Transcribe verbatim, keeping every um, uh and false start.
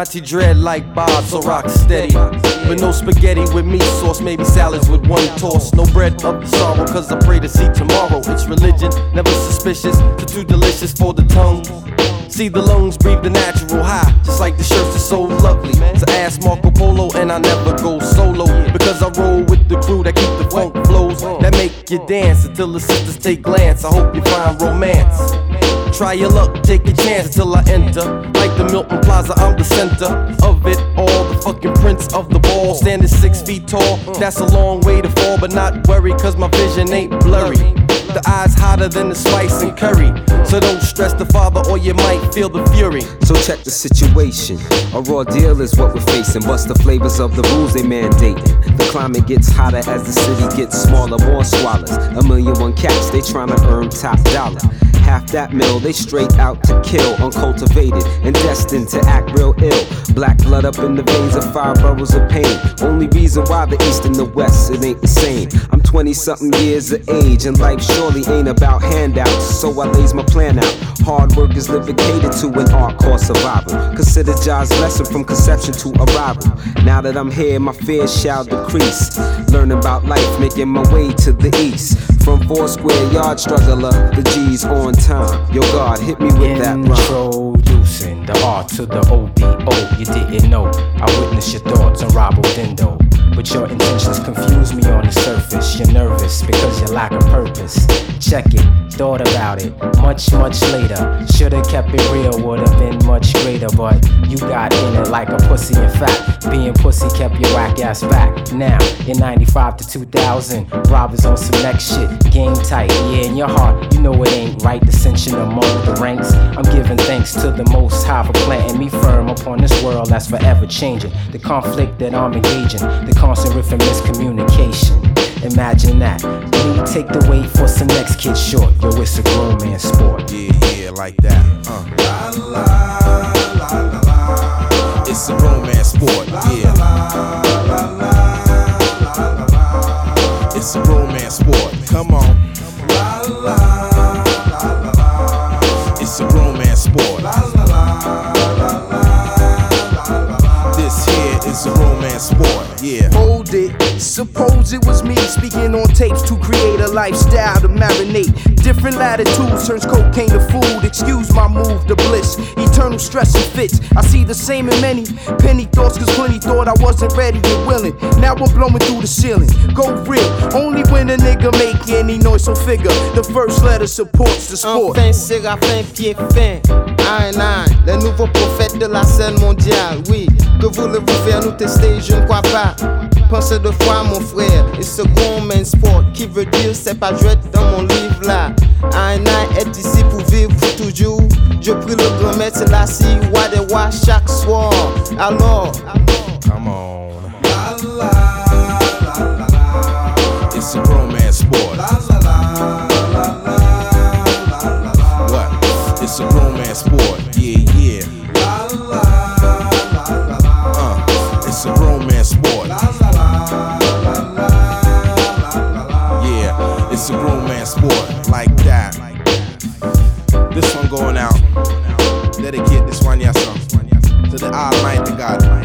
Auntie dread like Bob, so rock steady. But no spaghetti with meat sauce, maybe salads with one toss. No bread of the sorrow, cause I pray to see tomorrow. It's religion, never suspicious, too, too delicious for the tongue. See the lungs breathe the natural high, just like the shirts are so lovely. So ask Marco Polo and I never go solo, because I roll with the crew that keep the funk flows, that make you dance until the sisters take glance. I hope you find romance. Try your luck, take a chance until I enter. Like the Milton Plaza, I'm the center of it all. The fucking prince of the ball, standing six feet tall. That's a long way to fall, but not worry, cause my vision ain't blurry. The eyes hotter than the spice and curry, so don't stress the father or you might feel the fury. So check the situation, a raw deal is what we're facing. Bust the flavors of the rules they mandating. The climate gets hotter as the city gets smaller. More swallows, a million one cats, they tryna earn top dollar. Half that mill, they straight out to kill, uncultivated and destined to act real ill. Black blood up in the veins of five boroughs of pain. Only reason why the east and the west, it ain't the same. I'm twenty something years of age and life surely ain't about handouts, so I lays my plan out. Hard work is catered to an art called survival. Consider Jah's lesson from conception to arrival. Now that I'm here, my fears shall decrease. Learning about life, making my way to the east. From four square yard struggler, the G's on time. Yo God, hit me with that rhyme. Introducing the R to the O B O. You didn't know, I witnessed your thoughts on Robo Dindo. But your intentions confuse me on the surface. You're nervous because you lack a purpose. Check it, thought about it much, much later. Should've kept it real, would've been much greater. But you got in it like a pussy. In fact, being pussy kept your whack ass back. Now, in ninety-five to two thousand, robbers on some next shit. Game tight, yeah, in your heart, you know it ain't right. Dissension among the ranks. I'm giving thanks to the Most High for planting me firm upon this world that's forever changing. The conflict that I'm engaging, the constant riff and miscommunication. Imagine that. Me take the weight for some next kid short. Yo, it's a grown man sport. Yeah, yeah, like that. Uh. La, la, la, la, la. It's a grown man sport. Yeah. La, la, la, la, la. It's a grown man sport. Come on. La, la, la, la, la. It's a grown man sport. La, la, la, la, la. This here is a grown man sport. Yeah. Hold it. Suppose it was me speaking on tapes to create a lifestyle to marinate. Different latitudes turns cocaine to food. Excuse my move to bliss. Eternal stress and fits. I see the same in many penny thoughts, cause plenty thought I wasn't ready and willing. Now I'm blowing through the ceiling. Go real. Only when a nigga make any noise, so figure the first letter supports the sport. Enfin, Séraphin, pied fin. Aïe, aïe, les nouveaux prophètes de la scène mondiale. Oui, que voulez-vous faire nous tester? Je ne crois pas. Pensez deux fois mon frère, et ce grown man sport qui veut dire c'est pas jouet dans mon livre là. Un an est ici pour vivre pour toujours. Je prie le grand maître Selassie, wa de wa chaque soir. Alors, come on. La la la la la. It's a grown man sport. La la la la la la la. What? It's a grown man sport. Yeah, yeah. La la la la la. Uh, it's a grown man sport. It's a grown man sport, like that. This one going out. Dedicate this one, yes, sir. To the Almighty God.